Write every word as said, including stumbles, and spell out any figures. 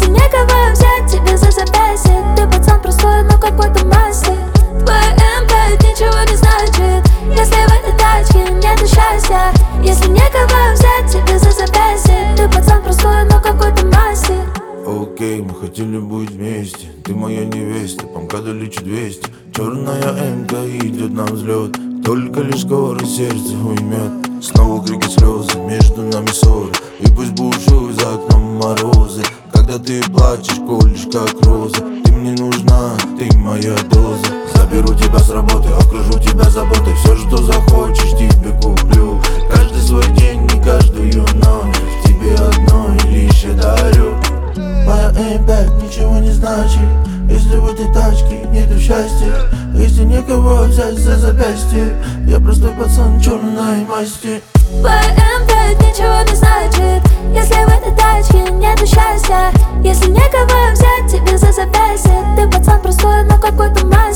Если некого взять тебе за запястье, ты пацан простой, но какой-то мастер. Твой эм пять ничего не значит, если в этой тачке нету счастья. Если некого взять тебе за запястье, ты пацан простой, но какой-то мастер. Окей, мы хотели быть вместе, ты моя невеста, по МКАДу лечу двести. Черная эмка идет на взлет, только лишь скоро сердце уймет. Снова крики, слезы, между нами ссоры, и пусть бушуют за окном морозы. Когда ты плачешь, колешь как роза, ты мне нужна, ты моя доза. Заберу тебя с работы, окружу тебя заботой, все, что захочешь, тебе куплю. Каждый свой день и каждую ночь тебе одной лишь я дарю. Моя эм пять ничего не значит, если в этой тачке нету счастья. Если некого взять за запястье, я простой пацан черной масти. Твой эм пять ничего не значит, если в этой тачке нету счастья. Если некого взять тебе за запястье, ты пацан простой, но какой-то мастер.